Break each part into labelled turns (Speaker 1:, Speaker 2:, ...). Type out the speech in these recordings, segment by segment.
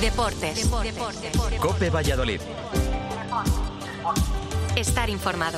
Speaker 1: Deportes.
Speaker 2: COPE Valladolid.
Speaker 1: Estar informado.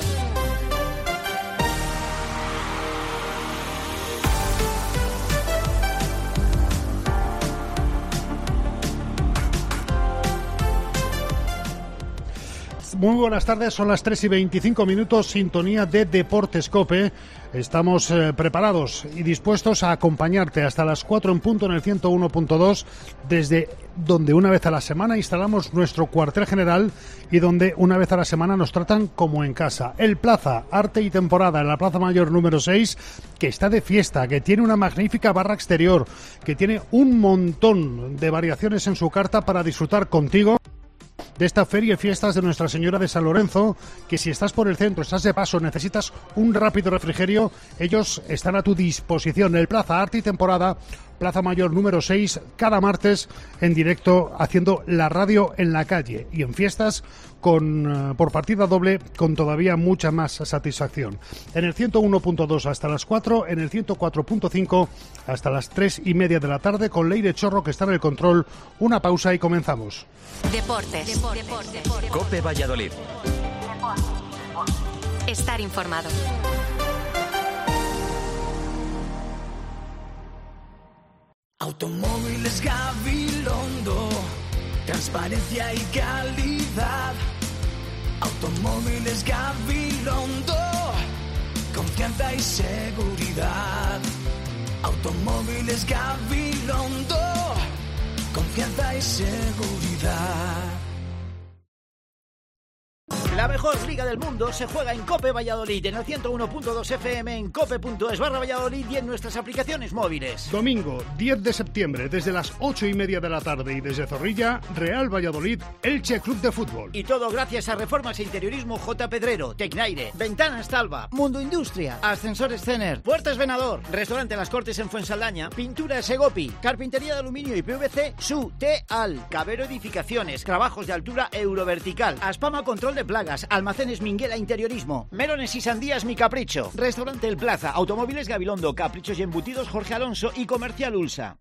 Speaker 3: Muy buenas tardes, son las 3:25, sintonía de Deportes COPE. Estamos preparados y dispuestos a acompañarte hasta las 4 en punto en el 101.2, desde donde una vez a la semana instalamos nuestro cuartel general y donde una vez a la semana nos tratan como en casa. El Plaza Arte y Temporada, en la Plaza Mayor número 6, que está de fiesta, que tiene una magnífica barra exterior, que tiene un montón de variaciones en su carta para disfrutar contigo de esta feria y fiestas de Nuestra Señora de San Lorenzo, que si estás por el centro, estás de paso, necesitas un rápido refrigerio, ellos están a tu disposición. El Plaza Arte y Temporada, Plaza Mayor número 6, cada martes en directo, haciendo la radio en la calle y en fiestas por partida doble, con todavía mucha más satisfacción. En el 101.2 hasta las 4, en el 104.5 hasta las 3:30 de la tarde, con Leire Chorro, que está en el control. Una pausa y comenzamos.
Speaker 1: Deportes.
Speaker 2: COPE Valladolid.
Speaker 1: Estar informado.
Speaker 4: Automóviles Gabilondo, transparencia y calidad. Automóviles Gabilondo, confianza y seguridad. Automóviles Gabilondo, confianza y seguridad.
Speaker 5: La mejor liga del mundo se juega en COPE Valladolid, en el 101.2 FM, en cope.es/Valladolid y en nuestras aplicaciones móviles.
Speaker 3: Domingo 10 de septiembre, desde las 8:30 de la tarde y desde Zorrilla, Real Valladolid, Elche Club de Fútbol.
Speaker 5: Y todo gracias a Reformas e Interiorismo J. Pedrero, Tecnaire, Ventanas Talva, Mundo Industria, Ascensores Cener, Puertas Venador, Restaurante Las Cortes en Fuensaldaña, Pintura Segopi, Carpintería de Aluminio y PVC, Su Teal, Cabero Edificaciones, Trabajos de Altura Eurovertical, Aspama Control de Plagas, Almacenes Minguela Interiorismo, Melones y Sandías Mi Capricho, Restaurante El Plaza, Automóviles Gabilondo, Caprichos y Embutidos Jorge Alonso y Comercial Ulsa.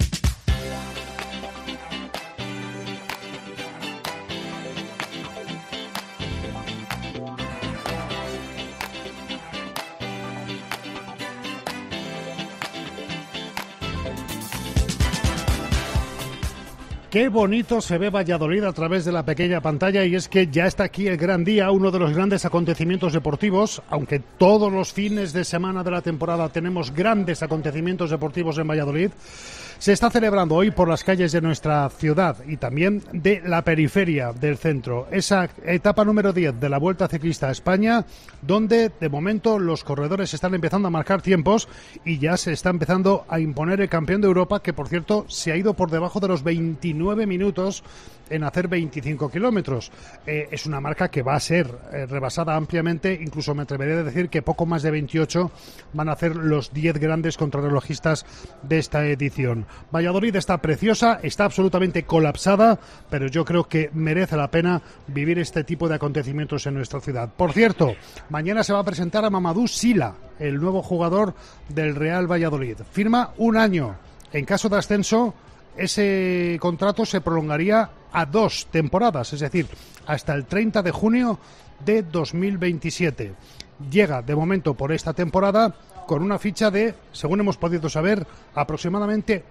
Speaker 3: Qué bonito se ve Valladolid a través de la pequeña pantalla, y es que ya está aquí el gran día, uno de los grandes acontecimientos deportivos, aunque todos los fines de semana de la temporada tenemos grandes acontecimientos deportivos en Valladolid. Se está celebrando hoy por las calles de nuestra ciudad y también de la periferia del centro esa etapa número 10 de la Vuelta Ciclista a España, donde de momento los corredores están empezando a marcar tiempos y ya se está empezando a imponer el campeón de Europa, que por cierto se ha ido por debajo de los 29 minutos en hacer 25 kilómetros. Es una marca que va a ser rebasada ampliamente, incluso me atreveré a decir que poco más de 28 van a hacer los 10 grandes contrarrelojistas de esta edición. Valladolid está preciosa, está absolutamente colapsada, pero yo creo que merece la pena vivir este tipo de acontecimientos en nuestra ciudad. Por cierto, mañana se va a presentar a Mamadou Sila, el nuevo jugador del Real Valladolid. Firma un año. En caso de ascenso, ese contrato se prolongaría a 2 temporadas, es decir, hasta el 30 de junio de 2027. Llega de momento por esta temporada con una ficha de, según hemos podido saber, aproximadamente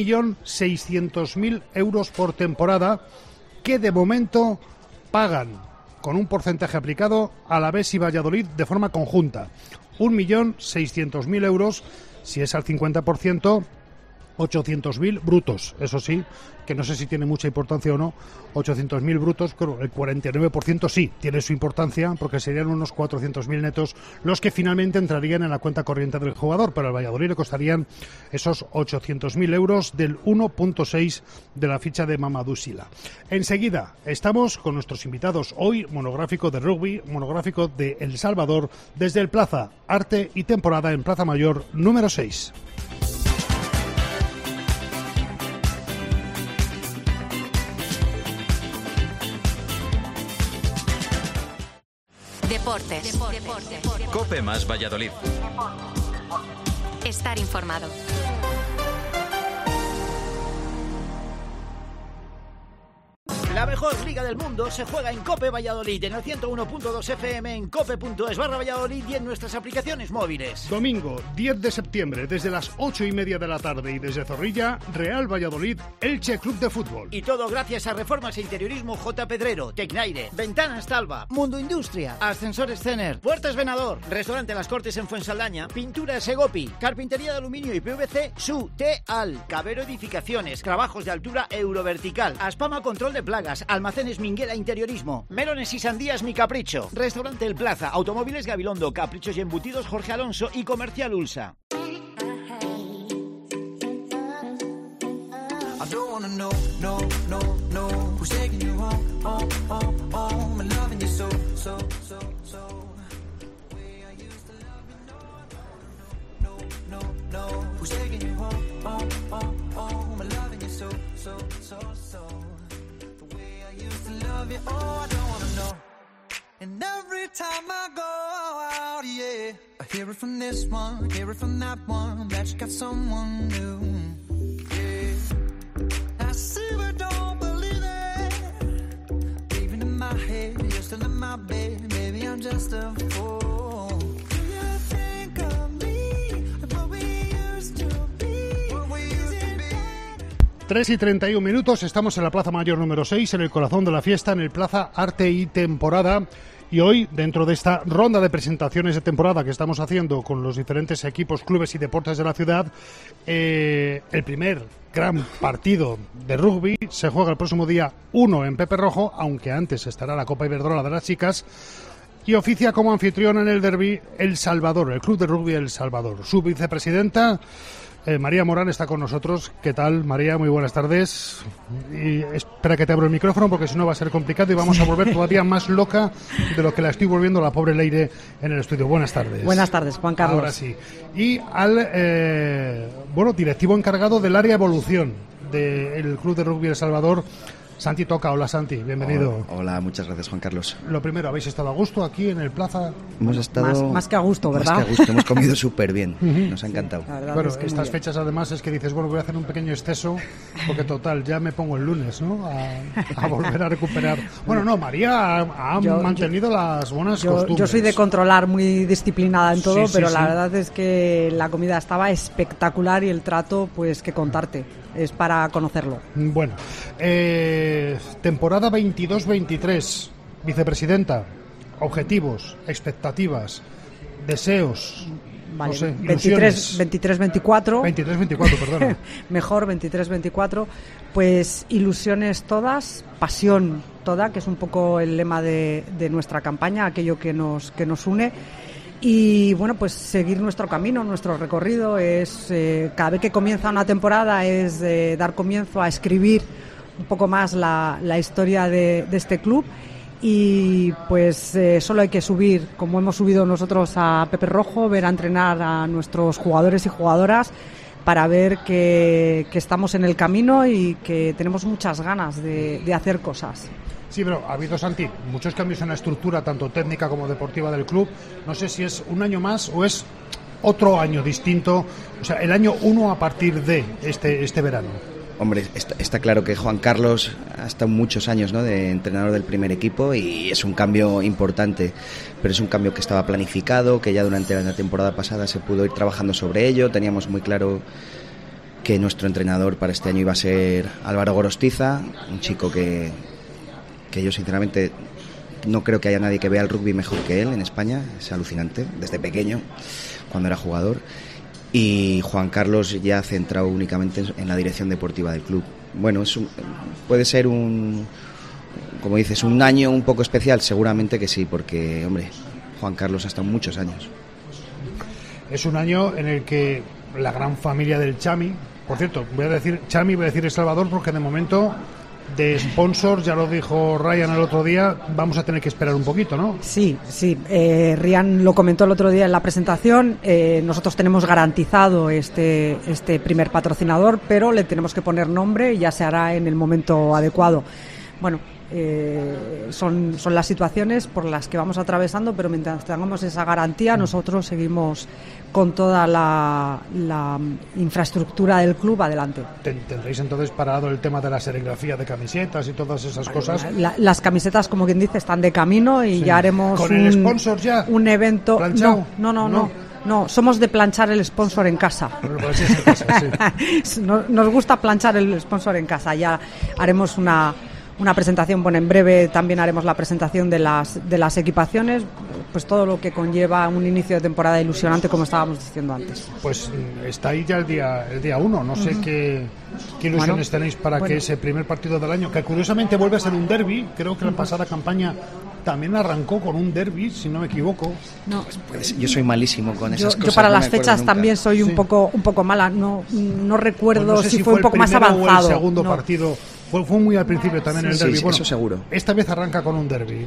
Speaker 3: 1.600.000 euros por temporada, que de momento pagan con un porcentaje aplicado Alavés y Valladolid de forma conjunta. 1.600.000 euros, si es al 50%, 800.000 brutos, eso sí, que no sé si tiene mucha importancia o no, 800.000 brutos, pero el 49% sí tiene su importancia, porque serían unos 400.000 netos los que finalmente entrarían en la cuenta corriente del jugador, pero al Valladolid le costarían esos 800.000 euros del 1.6 de la ficha de Mamadou Sila. Enseguida estamos con nuestros invitados hoy, monográfico de rugby, monográfico de El Salvador, desde el Plaza Arte y Temporada en Plaza Mayor número 6.
Speaker 1: Deportes.
Speaker 2: COPE más Valladolid.
Speaker 1: Estar informado.
Speaker 5: mejor liga del mundo se juega en COPE Valladolid, en el 101.2 FM, en cope.es/Valladolid y en nuestras aplicaciones móviles.
Speaker 3: Domingo 10 de septiembre, desde las 8:30 de la tarde y desde Zorrilla, Real Valladolid, Elche Club de Fútbol.
Speaker 5: Y todo gracias a Reformas e Interiorismo J. Pedrero, Tecnaire, Ventanas Talva, Mundo Industria, Ascensores Cener, Puertas Venador, Restaurante Las Cortes en Fuensaldaña, Pintura Segopi, Carpintería de Aluminio y PVC, Su Teal, Cabero Edificaciones, Trabajos de Altura Eurovertical, Aspama Control de Plagas, Almacenes Minguela Interiorismo, Melones y Sandías Mi Capricho, Restaurante El Plaza, Automóviles Gabilondo, Caprichos y Embutidos Jorge Alonso y Comercial Ulsa.
Speaker 4: And every time I go out, yeah, I hear it from this one, hear it from that one, that you got someone new, yeah. I see but don't believe it, even in my head, you're still in my bed, maybe I'm just a fool. Do you think of me, like what we used to be, what we used to be?
Speaker 3: 3:31, estamos en la Plaza Mayor número 6, en el corazón de la fiesta, en el Plaza Arte y Temporada. Y hoy, dentro de esta ronda de presentaciones de temporada que estamos haciendo con los diferentes equipos, clubes y deportes de la ciudad, el primer gran partido de rugby se juega el próximo día 1 en Pepe Rojo, aunque antes estará la Copa Iberdrola de las chicas, y oficia como anfitrión en el derbi El Salvador, el Club de Rugby El Salvador. Su vicepresidenta, María Morán, está con nosotros. ¿Qué tal, María? Muy buenas tardes. Y espera que te abro el micrófono porque si no va a ser complicado y vamos a volver todavía más loca de lo que la estoy volviendo la pobre Leire en el estudio. Buenas tardes.
Speaker 6: Buenas tardes, Juan Carlos.
Speaker 3: Ahora sí. Y al directivo encargado del área evolución del Club de Rugby El Salvador, Santi Toca. Hola, Santi, bienvenido.
Speaker 7: Hola, muchas gracias, Juan Carlos.
Speaker 3: Lo primero, ¿habéis estado a gusto aquí en el Plaza?
Speaker 7: Hemos estado...
Speaker 6: Más que a gusto, ¿verdad?
Speaker 7: Más que a gusto, hemos comido súper bien, nos ha encantado.
Speaker 3: Bueno, es que estas fechas además es que dices, bueno, voy a hacer un pequeño exceso, porque total, ya me pongo el lunes, ¿no? A volver a recuperar. Bueno, no, María ha mantenido las buenas costumbres.
Speaker 6: Yo soy de controlar, muy disciplinada en todo,
Speaker 3: sí,
Speaker 6: pero
Speaker 3: sí.
Speaker 6: La verdad es que la comida estaba espectacular y el trato, pues, que contarte. Es para conocerlo.
Speaker 3: Bueno, temporada 22-23, vicepresidenta, objetivos, expectativas, deseos,
Speaker 6: Vale,
Speaker 3: no sé, ilusiones.
Speaker 6: 23-24.
Speaker 3: 23-24, perdona.
Speaker 6: Mejor, 23-24. Pues ilusiones todas, pasión toda, que es un poco el lema de nuestra campaña, aquello que nos une. Y bueno, pues seguir nuestro camino, nuestro recorrido es cada vez que comienza una temporada es dar comienzo a escribir un poco más la historia de este club y pues solo hay que subir, como hemos subido nosotros a Pepe Rojo, ver a entrenar a nuestros jugadores y jugadoras para ver que estamos en el camino y que tenemos muchas ganas de hacer cosas.
Speaker 3: Sí, pero ha habido, Santi, muchos cambios en la estructura, tanto técnica como deportiva del club. No sé si es un año más o es otro año distinto, o sea, el año 1 a partir de este verano.
Speaker 7: Hombre, está claro que Juan Carlos ha estado muchos años, ¿no?, de entrenador del primer equipo y es un cambio importante, pero es un cambio que estaba planificado, que ya durante la temporada pasada se pudo ir trabajando sobre ello. Teníamos muy claro que nuestro entrenador para este año iba a ser Álvaro Gorostiza, un chico que yo sinceramente no creo que haya nadie que vea el rugby mejor que él en España. Es alucinante, desde pequeño, cuando era jugador. Y Juan Carlos ya centrado únicamente en la dirección deportiva del club. Bueno, puede ser como dices, un año un poco especial, seguramente que sí, porque, hombre, Juan Carlos ha estado muchos años.
Speaker 3: Es un año en el que la gran familia del Chami, por cierto, voy a decir Chami, voy a decir El Salvador, porque de momento de sponsors, ya lo dijo Ryan el otro día, vamos a tener que esperar un poquito, ¿no? Sí.
Speaker 6: Ryan lo comentó el otro día en la presentación. Nosotros tenemos garantizado este primer patrocinador, pero le tenemos que poner nombre y ya se hará en el momento adecuado. bueno, son las situaciones por las que vamos atravesando, pero mientras tengamos esa garantía, nosotros seguimos con toda la infraestructura del club adelante.
Speaker 3: ¿Tendréis entonces parado el tema de la serigrafía de camisetas y todas esas cosas?
Speaker 6: Las camisetas, como quien dice, están de camino y ya haremos
Speaker 3: ¿Con el sponsor ya?
Speaker 6: Un evento.
Speaker 3: ¿Planchado?
Speaker 6: No, somos de planchar el sponsor en casa.
Speaker 3: Pues en casa, sí.
Speaker 6: Nos gusta planchar el sponsor en casa. Ya haremos una presentación, bueno, en breve también haremos la presentación de las equipaciones, pues todo lo que conlleva un inicio de temporada ilusionante, como estábamos diciendo antes.
Speaker 3: Pues está ahí ya el día 1, no sé qué ilusiones tenéis para que ese primer partido del año, que curiosamente vuelve a ser un derbi, creo que la pasada campaña también arrancó con un derbi, si no me equivoco.
Speaker 6: No,
Speaker 7: pues yo soy malísimo con esas cosas.
Speaker 6: Yo para las
Speaker 7: nunca.
Speaker 6: fechas también soy un poco mala, no recuerdo
Speaker 3: pues no sé
Speaker 6: si fue un poco más avanzado.
Speaker 3: O el segundo partido. Fue muy al principio también el derbi.
Speaker 7: Sí, eso seguro.
Speaker 3: Esta vez arranca con un derbi.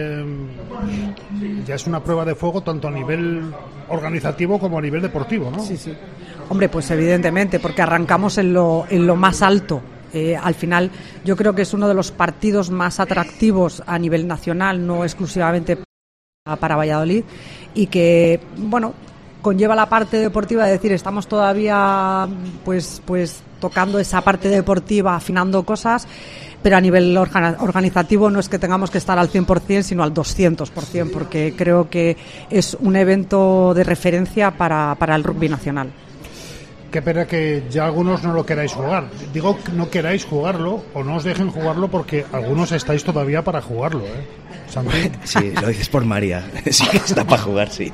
Speaker 3: Ya es una prueba de fuego tanto a nivel organizativo como a nivel deportivo, ¿no?
Speaker 6: Sí. Hombre, pues evidentemente, porque arrancamos en lo más alto. Al final, yo creo que es uno de los partidos más atractivos a nivel nacional, no exclusivamente para Valladolid, y que, bueno, conlleva la parte deportiva, de decir, estamos todavía pues tocando esa parte deportiva, afinando cosas, pero a nivel organizativo no es que tengamos que estar al 100%, sino al 200%, porque creo que es un evento de referencia para el rugby nacional.
Speaker 3: Qué pena que ya algunos no lo queráis jugar. Digo que no queráis jugarlo o no os dejen jugarlo porque algunos estáis todavía para jugarlo, ¿eh? Santi.
Speaker 7: Sí, lo dices por María. Sí que está para jugar, sí.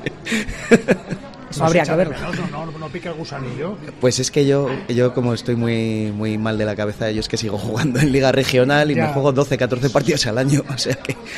Speaker 6: Eso habría que verlo.
Speaker 3: No pica el gusanillo.
Speaker 7: Pues es que yo como estoy muy mal de la cabeza, yo es que sigo jugando en Liga Regional y me juego 12, 14 partidos al año, o sea que...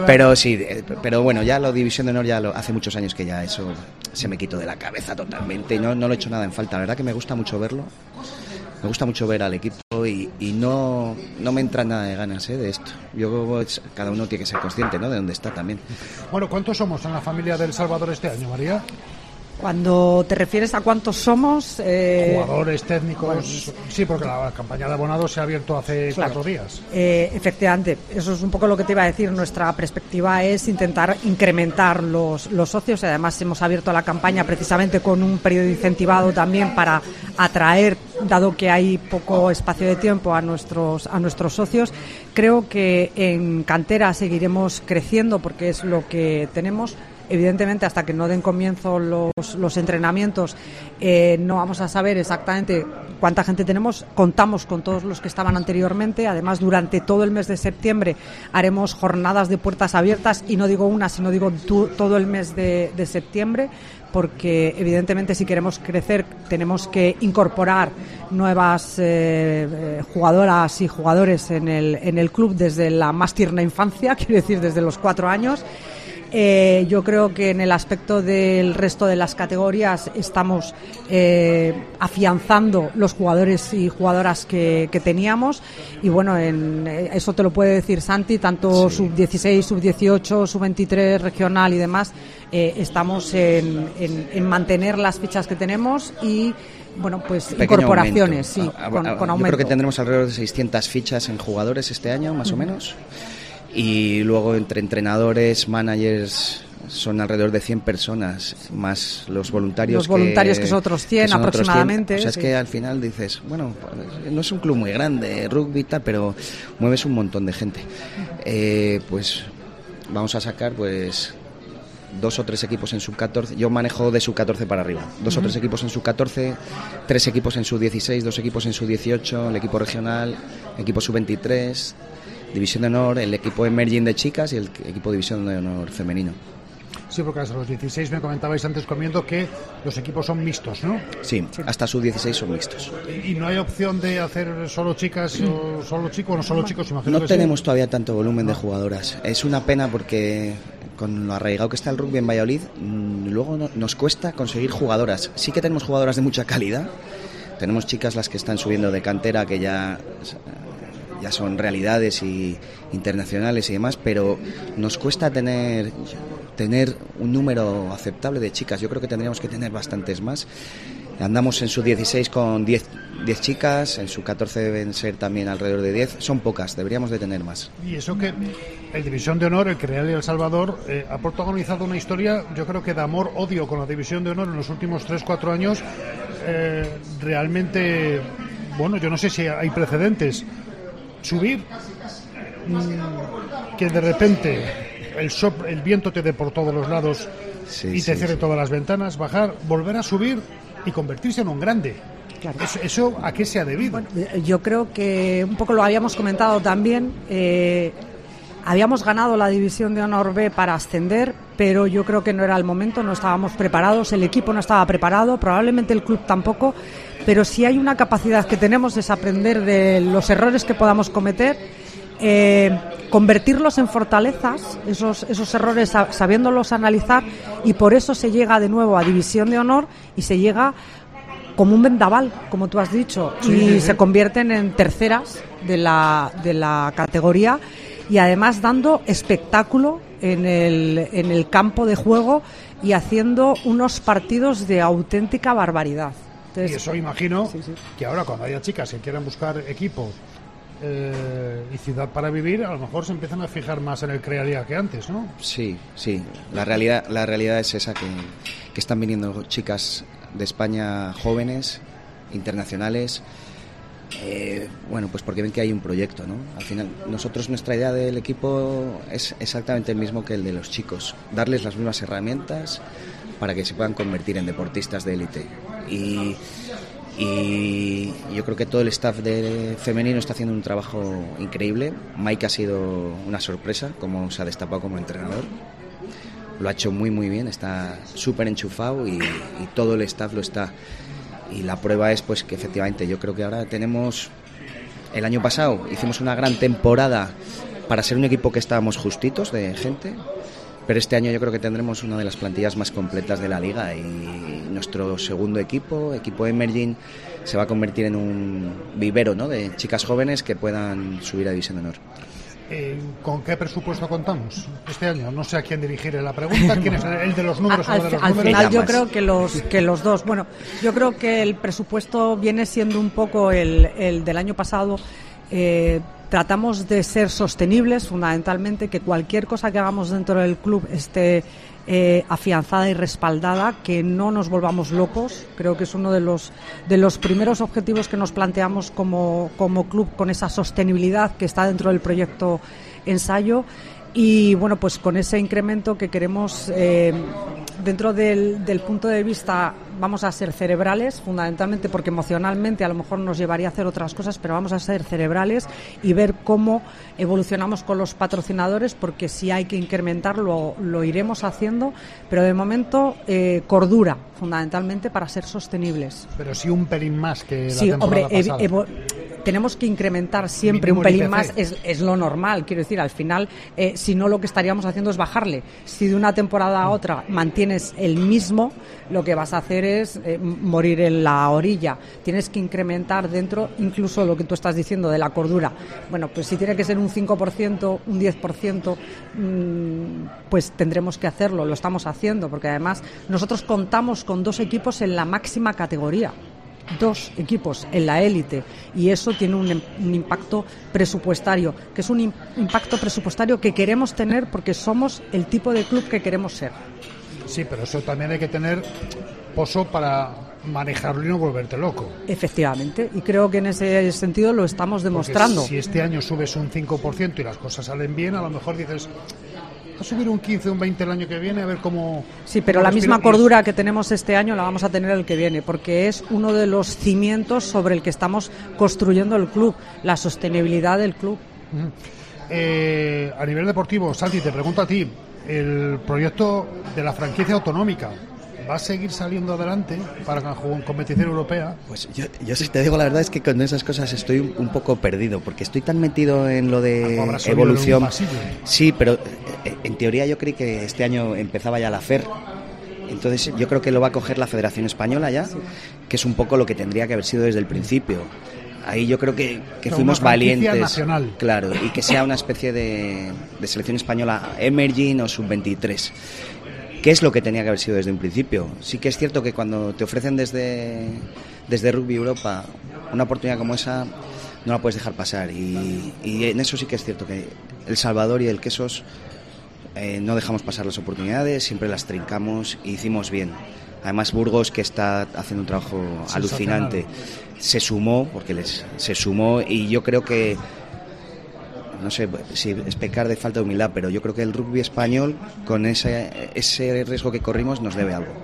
Speaker 7: Pero bueno, ya la División de Honor hace muchos años que ya eso se me quitó de la cabeza totalmente y no lo he hecho nada en falta. La verdad que me gusta mucho verlo, me gusta mucho ver al equipo y no me entra nada de ganas de esto. Cada uno tiene que ser consciente, ¿no?, de dónde está también.
Speaker 3: Bueno, ¿cuántos somos en la familia del Salvador este año, María?
Speaker 6: Cuando te refieres a cuántos somos...
Speaker 3: Jugadores, técnicos... Sí, porque la campaña de abonados se ha abierto hace 4 días.
Speaker 6: Efectivamente, eso es un poco lo que te iba a decir. Nuestra perspectiva es intentar incrementar los socios. Además, hemos abierto la campaña precisamente con un periodo incentivado también para atraer, dado que hay poco espacio de tiempo, a nuestros socios. Creo que en cantera seguiremos creciendo porque es lo que tenemos. Evidentemente, hasta que no den comienzo los entrenamientos, no vamos a saber exactamente cuánta gente tenemos. Contamos con todos los que estaban anteriormente. Además, durante todo el mes de septiembre haremos jornadas de puertas abiertas, y no digo una, sino digo todo el mes de septiembre, porque evidentemente si queremos crecer tenemos que incorporar nuevas jugadoras y jugadores en el club desde la más tierna infancia, quiero decir, desde los 4 años. Yo creo que en el aspecto del resto de las categorías estamos afianzando los jugadores y jugadoras que teníamos, y bueno, eso te lo puede decir Santi, tanto sí. Sub-16, Sub-18, Sub-23, regional y demás, estamos en mantener las fichas que tenemos y bueno, pues incorporaciones,
Speaker 7: aumento.
Speaker 6: Sí, con aumento.
Speaker 7: Yo creo que tendremos alrededor de 600 fichas en jugadores este año, más o menos. Y luego entre entrenadores, managers, son alrededor de 100 personas, más los voluntarios.
Speaker 6: Los voluntarios que son otros 100 aproximadamente.
Speaker 7: O sea, es que al final dices, bueno, no es un club muy grande, rugby tal, pero mueves un montón de gente. Pues vamos a sacar 2 o 3 equipos en sub-14. Yo manejo de sub-14 para arriba. 2 o 3 equipos en sub-14, 3 equipos en sub-16, 2 equipos en sub-18, el equipo regional, equipo sub-23... División de Honor, el equipo Emerging de chicas y el equipo División de Honor femenino.
Speaker 3: Sí, porque hasta los 16 me comentabais antes comiendo que los equipos son mixtos, ¿no?
Speaker 7: Sí, hasta sus 16 son mixtos.
Speaker 3: ¿Y no hay opción de hacer solo chicas o solo chicos? No solo chicos, imagino.
Speaker 7: No
Speaker 3: que
Speaker 7: tenemos
Speaker 3: sí.
Speaker 7: Todavía tanto volumen de jugadoras. Es una pena porque con lo arraigado que está el rugby en Valladolid, luego nos cuesta conseguir jugadoras. Sí que tenemos jugadoras de mucha calidad. Tenemos chicas las que están subiendo de cantera, que ya son realidades y internacionales y demás, pero nos cuesta tener un número aceptable de chicas. Yo creo que tendríamos que tener bastantes más Andamos en sub-16 con 10 chicas, en sub-14 deben ser también alrededor de 10. Son pocas, deberíamos de tener más.
Speaker 3: Y eso que el División de Honor, el Creal y El Salvador, ha protagonizado una historia, yo creo que de amor-odio con la División de Honor en los últimos 3-4 años. Realmente, bueno, yo no sé si hay precedentes. Subir, que de repente el viento te dé por todos los lados y te cierre todas las ventanas, bajar, volver a subir y convertirse en un grande. Claro. ¿Eso a qué se ha debido?
Speaker 6: Bueno, yo creo que un poco lo habíamos comentado también. Habíamos ganado la División de Honor B para ascender, pero yo creo que no era el momento, no estábamos preparados, el equipo no estaba preparado, probablemente el club tampoco, pero si hay una capacidad que tenemos es aprender de los errores que podamos cometer, convertirlos en fortalezas, esos errores sabiéndolos analizar, y por eso se llega de nuevo a División de Honor y se llega como un vendaval, como tú has dicho, y se convierten en terceras de la categoría, y además dando espectáculo en el campo de juego y haciendo unos partidos de auténtica barbaridad. Entonces,
Speaker 3: y eso imagino que ahora cuando haya chicas que quieran buscar equipo y ciudad para vivir, a lo mejor se empiezan a fijar más en el Crealía que antes, ¿no? Sí.
Speaker 7: La realidad es esa, que están viniendo chicas de España jóvenes, internacionales, bueno, pues porque ven que hay un proyecto, ¿no? Al final, nuestra idea del equipo es exactamente el mismo que el de los chicos, darles las mismas herramientas para que se puedan convertir en deportistas de élite. Y yo creo que todo el staff femenino está haciendo un trabajo increíble. Mike ha sido una sorpresa, como se ha destapado como entrenador. Lo ha hecho muy muy bien, está súper enchufado y todo el staff lo está. Y la prueba es pues que efectivamente yo creo que ahora tenemos... El año pasado hicimos una gran temporada para ser un equipo que estábamos justitos de gente, pero este año yo creo que tendremos una de las plantillas más completas de la liga, y nuestro segundo equipo Emerging, se va a convertir en un vivero, ¿no?, de chicas jóvenes que puedan subir a División de Honor.
Speaker 3: ¿Con qué presupuesto contamos este año? No sé a quién dirigiré la pregunta. ¿Quién es el de los números o de los números?
Speaker 6: Al final yo creo que los dos. Bueno, yo creo que el presupuesto viene siendo un poco el del año pasado. Tratamos de ser sostenibles, fundamentalmente, que cualquier cosa que hagamos dentro del club esté afianzada y respaldada, que no nos volvamos locos. Creo que es uno de los primeros objetivos que nos planteamos como club, con esa sostenibilidad que está dentro del proyecto Ensayo. Y bueno, pues con ese incremento que queremos, dentro del punto de vista, vamos a ser cerebrales, fundamentalmente, porque emocionalmente a lo mejor nos llevaría a hacer otras cosas, pero vamos a ser cerebrales y ver cómo evolucionamos con los patrocinadores, porque si hay que incrementarlo lo iremos haciendo, pero de momento cordura, fundamentalmente, para ser sostenibles.
Speaker 3: Pero sí un pelín más que la temporada pasada.
Speaker 6: Tenemos que incrementar siempre un pelín más, es lo normal, quiero decir, al final, si no, lo que estaríamos haciendo es bajarle. Si de una temporada a otra mantienes el mismo, lo que vas a hacer es morir en la orilla. Tienes que incrementar dentro, incluso lo que tú estás diciendo de la cordura. Bueno, pues si tiene que ser un 5%, un 10%, pues tendremos que hacerlo, lo estamos haciendo, porque además nosotros contamos con 2 equipos en la máxima categoría. 2 equipos en la élite, y eso tiene un impacto presupuestario, que es un impacto presupuestario que queremos tener porque somos el tipo de club que queremos ser.
Speaker 3: Sí, pero eso también hay que tener pozo para manejarlo y no volverte loco.
Speaker 6: Efectivamente, y creo que en ese sentido lo estamos demostrando.
Speaker 3: Porque si este año subes un 5% y las cosas salen bien, a lo mejor dices... a subir un 15, un 20 el año que viene, a ver cómo...
Speaker 6: Sí, pero la misma cordura que tenemos este año la vamos a tener el que viene, porque es uno de los cimientos sobre el que estamos construyendo el club, la sostenibilidad del club.
Speaker 3: A nivel deportivo, Santi, te pregunto a ti, el proyecto de la franquicia autonómica, ¿va a seguir saliendo adelante para la competición europea?
Speaker 7: Pues yo si te digo la verdad es que con esas cosas estoy un poco perdido, porque estoy tan metido en lo de evolución. Sí, pero en teoría yo creí que este año empezaba ya la FER. Entonces yo creo que lo va a coger la Federación Española ya, que es un poco lo que tendría que haber sido desde el principio. Ahí yo creo que fuimos valientes,
Speaker 3: nacional.
Speaker 7: Claro, y que sea una especie de selección española Emerging o sub-23. ¿Qué es lo que tenía que haber sido desde un principio? Sí que es cierto que cuando te ofrecen desde Rugby Europa una oportunidad como esa, no la puedes dejar pasar. Y en eso sí que es cierto que El Salvador y el Quesos no dejamos pasar las oportunidades, siempre las trincamos y hicimos bien. Además Burgos, que está haciendo un trabajo alucinante, se sumó, y yo creo que, no sé si es pecar de falta de humildad, pero yo creo que el rugby español, con ese riesgo que corrimos, nos debe algo.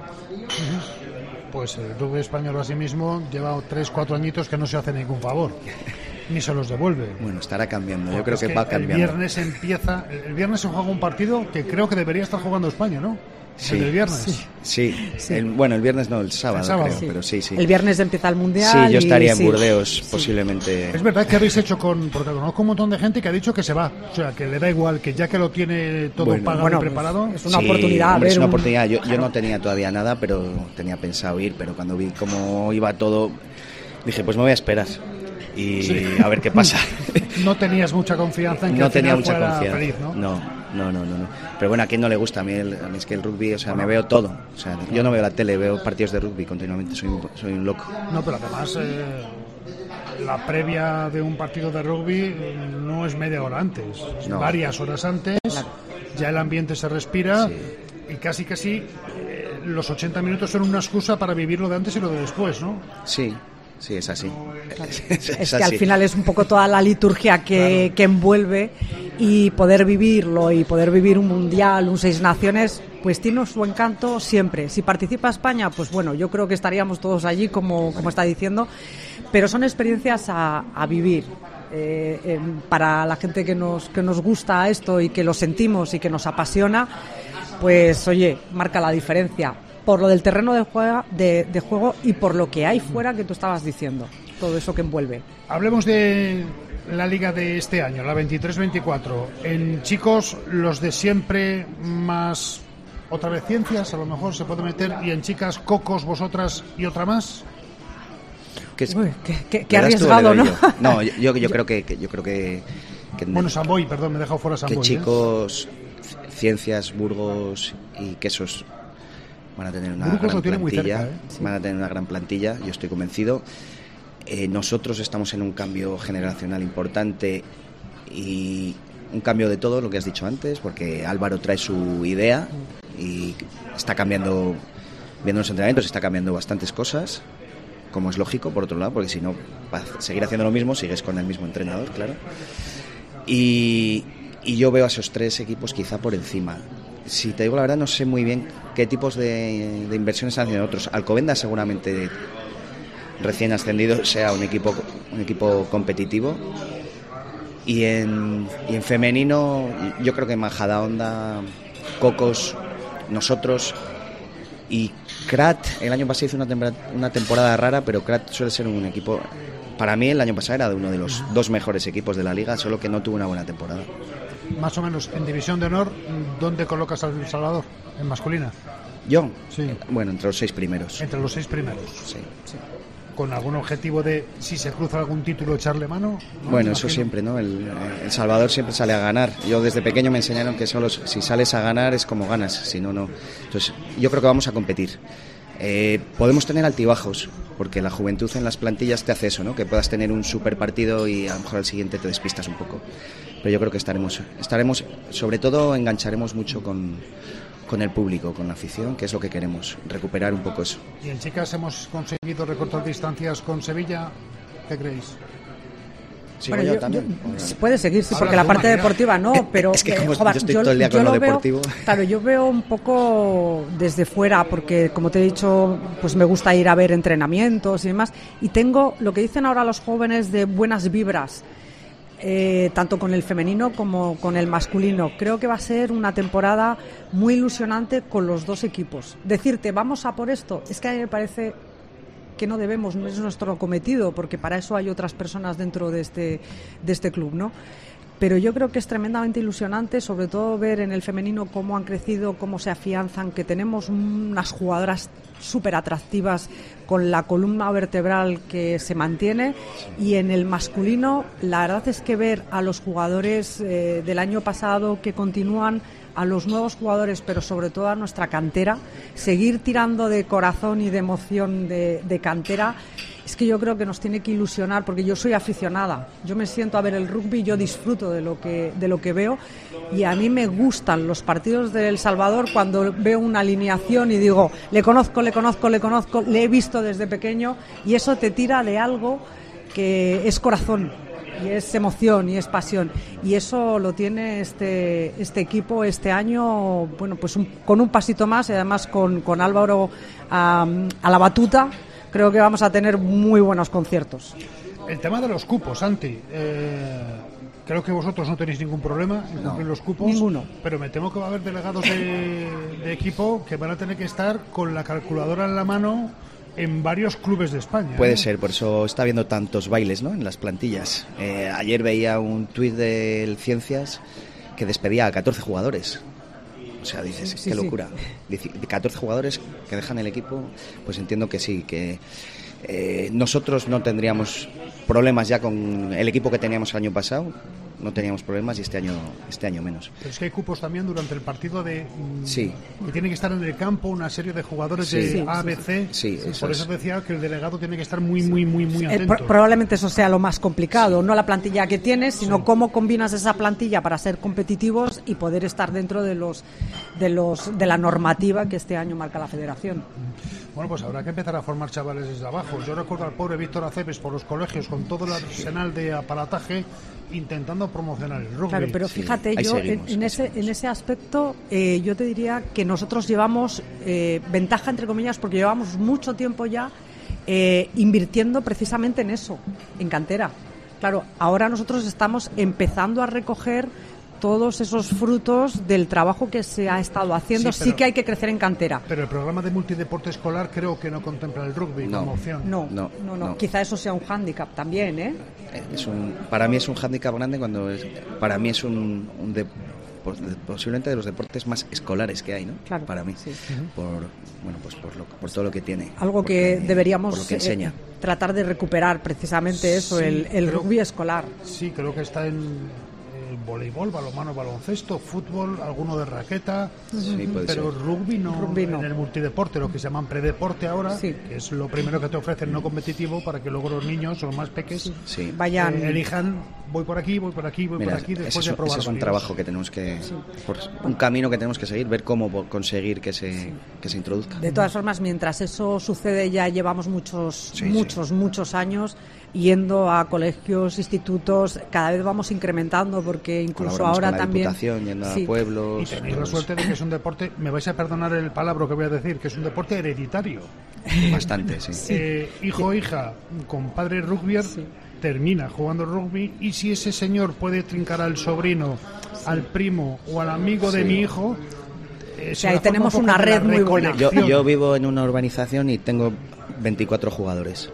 Speaker 3: Pues el rugby español asimismo lleva 3-4 añitos que no se hace ningún favor, ni se los devuelve.
Speaker 7: Bueno, estará cambiando,
Speaker 3: porque
Speaker 7: yo creo que va cambiando.
Speaker 3: El viernes se juega un partido que creo que debería estar jugando España, ¿no?
Speaker 7: Sí,
Speaker 3: el viernes.
Speaker 7: Sí. El viernes no, el sábado creo,
Speaker 6: sí.
Speaker 7: Pero sí.
Speaker 6: El viernes empieza el Mundial.
Speaker 7: Sí, yo estaría en Burdeos, posiblemente.
Speaker 3: Es verdad que habéis hecho porque conozco un montón de gente que ha dicho que se va, o sea, que le da igual, que ya que lo tiene todo pagado y preparado.
Speaker 6: Es una oportunidad.
Speaker 7: Hombre, es una oportunidad. Yo no tenía todavía nada, pero tenía pensado ir, pero cuando vi cómo iba todo, dije, pues me voy a esperar y a ver qué pasa.
Speaker 3: No tenías mucha confianza en que
Speaker 7: no
Speaker 3: al final
Speaker 7: tenía mucha
Speaker 3: fuera
Speaker 7: confianza.
Speaker 3: feliz, ¿no?
Speaker 7: No. Pero bueno, ¿a quién no le gusta? A mí es que el rugby, o sea, me veo todo. O sea, yo no veo la tele, veo partidos de rugby continuamente, soy un loco.
Speaker 3: No, pero además la previa de un partido de rugby no es media hora antes, es varias horas antes, ya el ambiente se respira y casi los 80 minutos son una excusa para vivir lo de antes y lo de después, ¿no?
Speaker 7: Sí, es así.
Speaker 6: Es que al final es un poco toda la liturgia que envuelve, y poder vivirlo y poder vivir un mundial, un Seis Naciones, pues tiene su encanto siempre. Si participa España, pues bueno, yo creo que estaríamos todos allí, como está diciendo, pero son experiencias a vivir. Para la gente que nos gusta esto y que lo sentimos y que nos apasiona, pues oye, marca la diferencia. Por lo del terreno de juego y por lo que hay fuera que tú estabas diciendo, todo eso que envuelve.
Speaker 3: Hablemos de la liga de este año, la 23-24. En chicos, los de siempre, más otra vez ciencias, a lo mejor se puede meter, y en chicas, Cocos, vosotras y otra más.
Speaker 6: Qué arriesgado, ¿no?
Speaker 7: No, yo creo que
Speaker 3: bueno, Samboy, perdón, me he dejado fuera Samboy.
Speaker 7: Que chicos, Ciencias, Burgos y Quesos van a tener una gran plantilla. Van a tener una gran plantilla, yo estoy convencido. Nosotros estamos en un cambio generacional importante y un cambio de todo lo que has dicho antes, porque Álvaro trae su idea y está cambiando, viendo los entrenamientos, está cambiando bastantes cosas, como es lógico, por otro lado, porque si no, para seguir haciendo lo mismo, sigues con el mismo entrenador, claro. Y yo veo a esos tres equipos quizá por encima. Si te digo la verdad, no sé muy bien qué tipos de inversiones han haciendo otros. Alcobendas seguramente recién ascendido sea un equipo competitivo, y en femenino yo creo que Majadahonda, Cocos, nosotros y Crat. El año pasado hizo una temporada rara, pero Crat suele ser un equipo, para mí el año pasado era uno de los dos mejores equipos de la liga, solo que no tuvo una buena temporada.
Speaker 3: Más o menos en división de honor, ¿dónde colocas a El Salvador en masculina?
Speaker 7: ¿Yo?
Speaker 3: Sí.
Speaker 7: Bueno, entre los 6 primeros.
Speaker 3: Entre los 6 primeros.
Speaker 7: Sí.
Speaker 3: ¿Con algún objetivo de, si se cruza algún título, echarle mano? ¿No?
Speaker 7: Bueno, eso siempre, ¿no? El Salvador siempre sale a ganar. Yo desde pequeño me enseñaron que solo si sales a ganar es como ganas, si no, no. Entonces, yo creo que vamos a competir. Podemos tener altibajos, porque la juventud en las plantillas te hace eso, ¿no? Que puedas tener un super partido y a lo mejor al siguiente te despistas un poco. Pero yo creo que estaremos, sobre todo engancharemos mucho con el público, con la afición, que es lo que queremos, recuperar un poco eso.
Speaker 3: Y en chicas hemos conseguido recortar distancias con Sevilla, ¿qué creéis?
Speaker 7: Bueno, yo también.
Speaker 6: Puede seguir, sí, porque la parte deportiva no, pero
Speaker 7: es que como yo estoy todo el día con lo deportivo.
Speaker 6: Claro, yo veo un poco desde fuera, porque como te he dicho, pues me gusta ir a ver entrenamientos y demás, y tengo lo que dicen ahora los jóvenes de buenas vibras, tanto con el femenino como con el masculino. Creo que va a ser una temporada muy ilusionante con los dos equipos. Decirte, vamos a por esto, es que a mí me parece que no debemos, no es nuestro cometido, porque para eso hay otras personas dentro de este club, ¿no? Pero yo creo que es tremendamente ilusionante, sobre todo ver en el femenino cómo han crecido, cómo se afianzan, que tenemos unas jugadoras súper atractivas con la columna vertebral que se mantiene, y en el masculino la verdad es que ver a los jugadores del año pasado que continúan a los nuevos jugadores, pero sobre todo a nuestra cantera, seguir tirando de corazón y de emoción de cantera. Es que yo creo que nos tiene que ilusionar, porque yo soy aficionada, yo me siento a ver el rugby, yo disfruto de lo que veo, y a mí me gustan los partidos de El Salvador cuando veo una alineación y digo, le conozco, le he visto desde pequeño, y eso te tira de algo que es corazón, y es emoción, y es pasión, y eso lo tiene este equipo este año, bueno, pues con un pasito más, y además con Álvaro a la batuta. Creo que vamos a tener muy buenos conciertos.
Speaker 3: El tema de los cupos, Santi. Creo que vosotros no tenéis ningún problema en cumplir los cupos.
Speaker 6: Ninguno.
Speaker 3: Pero me temo que va a haber delegados de equipo que van a tener que estar con la calculadora en la mano en varios clubes de España.
Speaker 7: Puede ser, por eso está habiendo tantos bailes, ¿no?, en las plantillas. Ayer veía un tuit del Ciencias que despedía a 14 jugadores. O sea, dices, qué locura. 14 jugadores que dejan el equipo, pues entiendo que sí, que nosotros no tendríamos problemas ya con el equipo que teníamos el año pasado, no teníamos problemas, y este año menos.
Speaker 3: Pero es que hay cupos también durante el partido que
Speaker 7: sí,
Speaker 3: tiene que estar en el campo una serie de jugadores de A, B, C.
Speaker 7: Sí,
Speaker 3: por eso decía que el delegado tiene que estar muy atento.
Speaker 6: Probablemente eso sea lo más complicado, no la plantilla que tienes, sino cómo combinas esa plantilla para ser competitivos y poder estar dentro de la normativa que este año marca la Federación.
Speaker 3: Bueno, pues habrá que empezar a formar chavales desde abajo. Yo recuerdo al pobre Víctor Aceves por los colegios con todo el arsenal de aparataje intentando promocionar el rugby.
Speaker 6: Claro, pero fíjate, yo en ese aspecto yo te diría que nosotros llevamos ventaja, entre comillas, porque llevamos mucho tiempo ya invirtiendo precisamente en eso, en cantera. Claro, ahora nosotros estamos empezando a recoger todos esos frutos del trabajo que se ha estado haciendo. Sí que hay que crecer en cantera.
Speaker 3: Pero el programa de multideporte escolar creo que no contempla el rugby como opción.
Speaker 6: No. Quizá eso sea un hándicap también, ¿eh?
Speaker 7: Para mí es un hándicap grande para mí es posiblemente de los deportes más escolares que hay, ¿no?
Speaker 6: Claro,
Speaker 7: para mí,
Speaker 6: sí.
Speaker 7: por todo lo que tiene.
Speaker 6: Algo que deberíamos
Speaker 7: por lo que enseña.
Speaker 6: Tratar de recuperar precisamente eso, el rugby escolar.
Speaker 3: Sí, creo que está en voleibol, balonmano, baloncesto, fútbol, alguno de raqueta, pero rugby no, en el multideporte, lo que se llaman predeporte ahora, que es lo primero que te ofrecen no competitivo para que luego los niños o los más pequeños
Speaker 6: vayan
Speaker 3: elijan, voy por aquí, por aquí, después de probar.
Speaker 7: Ese es un trabajo que tenemos que, un camino que tenemos que seguir, ver cómo conseguir que se introduzca.
Speaker 6: De todas formas, mientras eso sucede, ya llevamos muchos años yendo a colegios, institutos, cada vez vamos incrementando, porque incluso ahora
Speaker 7: con la
Speaker 6: también
Speaker 7: Diputación, yendo a pueblos.
Speaker 3: Y tenéis la suerte de que es un deporte, me vais a perdonar el palabra que voy a decir, que es un deporte hereditario.
Speaker 7: Bastante, sí.
Speaker 3: Hijo o hija con padre rugbyer termina jugando rugby, y si ese señor puede trincar al sobrino, al primo o al amigo de mi hijo,
Speaker 6: ahí tenemos una red muy buena.
Speaker 7: Yo vivo en una urbanización y tengo 24 jugadores.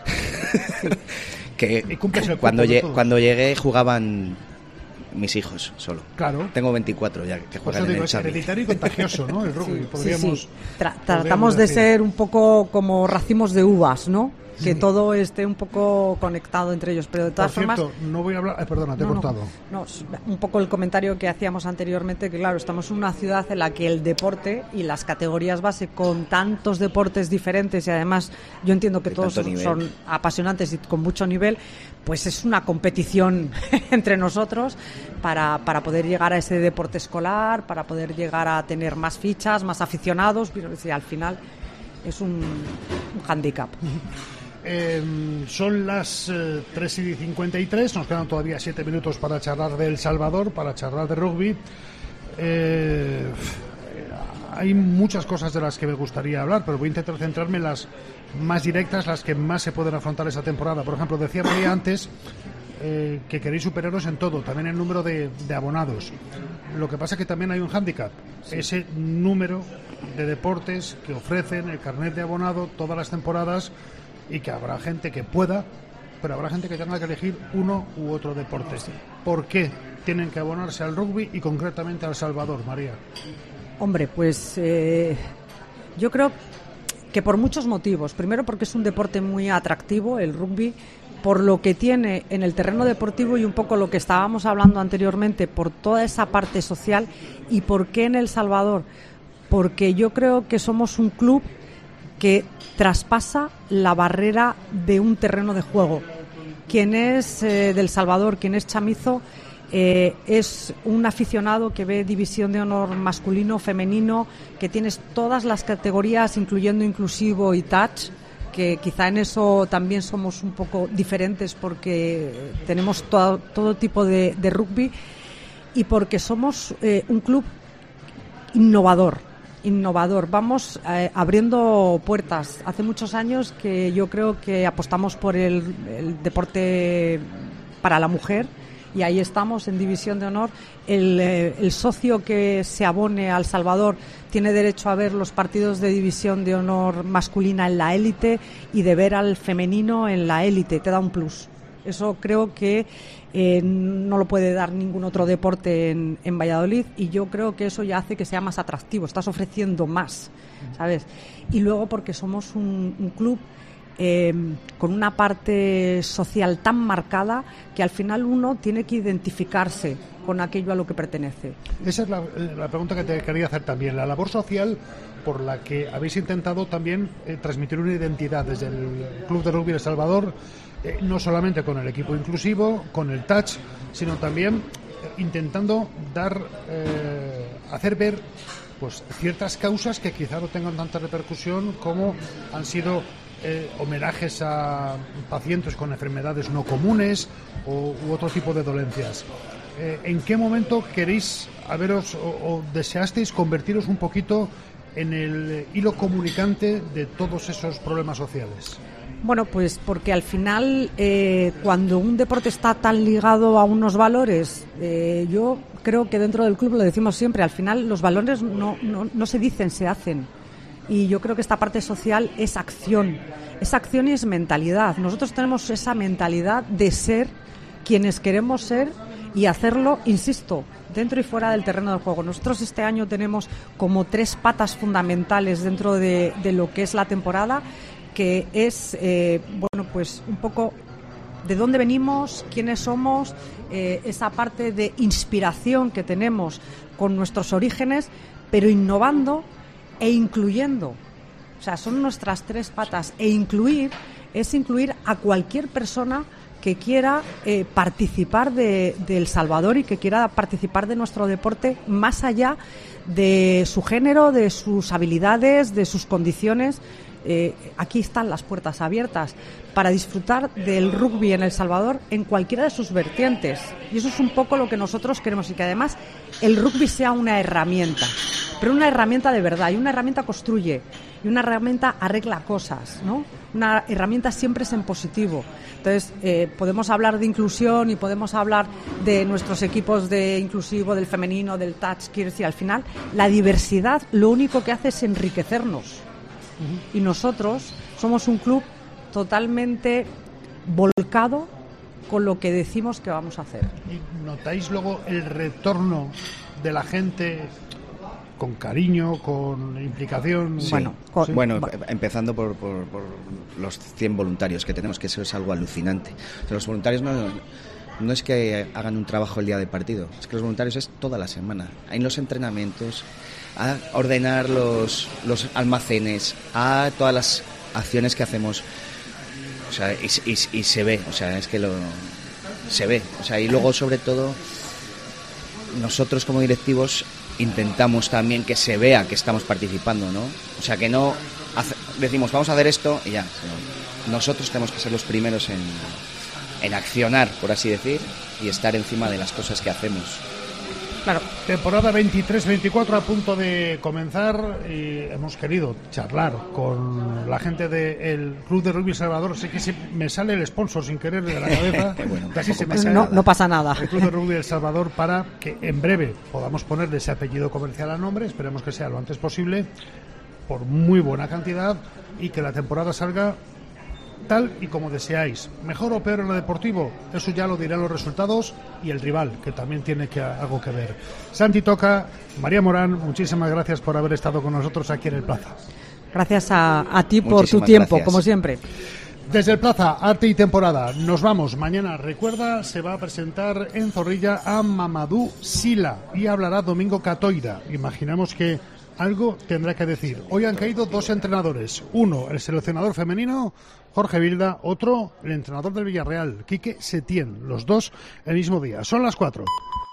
Speaker 7: Que cuando llegué jugaban mis hijos solo.
Speaker 3: Claro.
Speaker 7: Tengo 24 ya que juegan en el Charlie.
Speaker 3: Es hereditario y contagioso, ¿no? El rugby.
Speaker 6: Tratamos de ser un poco como racimos de uvas, ¿no? Que todo esté un poco conectado entre ellos, pero de todas formas...
Speaker 3: no voy a hablar... perdona, te he cortado.
Speaker 6: No, un poco el comentario que hacíamos anteriormente, que claro, estamos en una ciudad en la que el deporte y las categorías base, con tantos deportes diferentes, y además yo entiendo que todos son apasionantes y con mucho nivel, pues es una competición entre nosotros para poder llegar a ese deporte escolar, para poder llegar a tener más fichas, más aficionados, pero al final es un hándicap.
Speaker 3: Son las 3:53, nos quedan todavía 7 minutos para charlar de El Salvador, para charlar de rugby. Hay muchas cosas de las que me gustaría hablar, pero voy a intentar centrarme en las más directas, las que más se pueden afrontar esta temporada. Por ejemplo, decía María antes que queréis superaros en todo, también el número de abonados. Lo que pasa es que también hay un hándicap, ese número de deportes que ofrecen el carnet de abonado todas las temporadas, y que habrá gente que pueda, pero habrá gente que tenga que elegir uno u otro deporte. ¿Por qué tienen que abonarse al rugby y concretamente al Salvador, María?
Speaker 6: Hombre, pues yo creo que por muchos motivos. Primero, porque es un deporte muy atractivo, el rugby. por lo que tiene en el terreno deportivo y un poco lo que estábamos hablando anteriormente, por toda esa parte social. ¿Y por qué en El Salvador? Porque yo creo que somos un club que traspasa la barrera de un terreno de juego. Quien es del Salvador, quien es chamizo, es un aficionado que ve División de Honor masculino, femenino, que tienes todas las categorías, incluyendo inclusivo y touch, que quizá en eso también somos un poco diferentes porque tenemos todo tipo de rugby, y porque somos un club innovador. Vamos abriendo puertas. Hace muchos años que yo creo que apostamos por el deporte para la mujer, y ahí estamos en División de Honor. El socio que se abone al Salvador tiene derecho a ver los partidos de División de Honor masculina en la élite y de ver al femenino en la élite. Te da un plus. Eso creo que no lo puede dar ningún otro deporte en Valladolid, y yo creo que eso ya hace que sea más atractivo. Estás ofreciendo más, ¿sabes? Y luego porque somos un club con una parte social tan marcada que al final uno tiene que identificarse con aquello a lo que pertenece.
Speaker 3: Esa es la pregunta que te quería hacer también. La labor social por la que habéis intentado también transmitir una identidad desde el Club de Rugby El Salvador, no solamente con el equipo inclusivo, con el touch, sino también intentando hacer ver pues ciertas causas que quizá no tengan tanta repercusión, como han sido homenajes a pacientes con enfermedades no comunes u otro tipo de dolencias. ¿En qué momento queréis o deseasteis convertiros un poquito en el hilo comunicante de todos esos problemas sociales?
Speaker 6: Bueno, pues porque al final cuando un deporte está tan ligado a unos valores, yo creo que dentro del club lo decimos siempre, al final los valores no se dicen, se hacen. Y yo creo que esta parte social es acción y es mentalidad. Nosotros tenemos esa mentalidad de ser quienes queremos ser y hacerlo, insisto, dentro y fuera del terreno del juego. Nosotros este año tenemos como 3 patas fundamentales dentro de lo que es la temporada, que es, pues un poco de dónde venimos, quiénes somos, esa parte de inspiración que tenemos con nuestros orígenes, pero innovando e incluyendo. O sea, son nuestras 3 patas. E incluir es incluir a cualquier persona que quiera participar de El Salvador y que quiera participar de nuestro deporte, más allá de su género, de sus habilidades, de sus condiciones. Aquí están las puertas abiertas para disfrutar del rugby en El Salvador en cualquiera de sus vertientes, y eso es un poco lo que nosotros queremos, y que además el rugby sea una herramienta, pero una herramienta de verdad, y una herramienta construye, y una herramienta arregla cosas, ¿no? Una herramienta siempre es en positivo. Entonces podemos hablar de inclusión y podemos hablar de nuestros equipos de inclusivo, del femenino, del touch. Quiero decir, al final la diversidad lo único que hace es enriquecernos. Y nosotros somos un club totalmente volcado con lo que decimos que vamos a hacer.
Speaker 3: ¿Y notáis luego el retorno de la gente con cariño, con implicación?
Speaker 7: Sí. Empezando por los 100 voluntarios que tenemos, que eso es algo alucinante. O sea, los voluntarios no es que hagan un trabajo el día del partido, es que los voluntarios es toda la semana. Hay los entrenamientos, a ordenar los almacenes, a todas las acciones que hacemos, o sea, y se ve, o sea, es que se ve, o sea, y luego sobre todo nosotros como directivos intentamos también que se vea que estamos participando, ¿no? O sea, que no decimos vamos a hacer esto y ya, nosotros tenemos que ser los primeros en accionar, por así decir, y estar encima de las cosas que hacemos.
Speaker 3: Claro, temporada 23-24 a punto de comenzar, y hemos querido charlar con la gente del Club de Rugby Salvador. Sé que me sale el sponsor sin querer de la cabeza, bueno, casi se me sale.
Speaker 6: No pasa nada.
Speaker 3: El Club de Rugby El Salvador, para que en breve podamos ponerle ese apellido comercial al nombre, esperemos que sea lo antes posible, por muy buena cantidad, y que la temporada salga tal y como deseáis. Mejor o peor en lo deportivo, eso ya lo dirán los resultados y el rival, que también tiene algo que ver. Santi Toca, María Morán, muchísimas gracias por haber estado con nosotros aquí en el Plaza.
Speaker 6: Gracias a ti por tu tiempo, como siempre.
Speaker 3: Desde el Plaza, Arte y Temporada, nos vamos. Mañana, recuerda, se va a presentar en Zorrilla a Mamadou Sila y hablará Domingo Catoira. Imaginamos que algo tendrá que decir. Hoy han caído 2 entrenadores. Uno, el seleccionador femenino, Jorge Vilda. Otro, el entrenador del Villarreal, Quique Setién. Los dos el mismo día. Son las 4.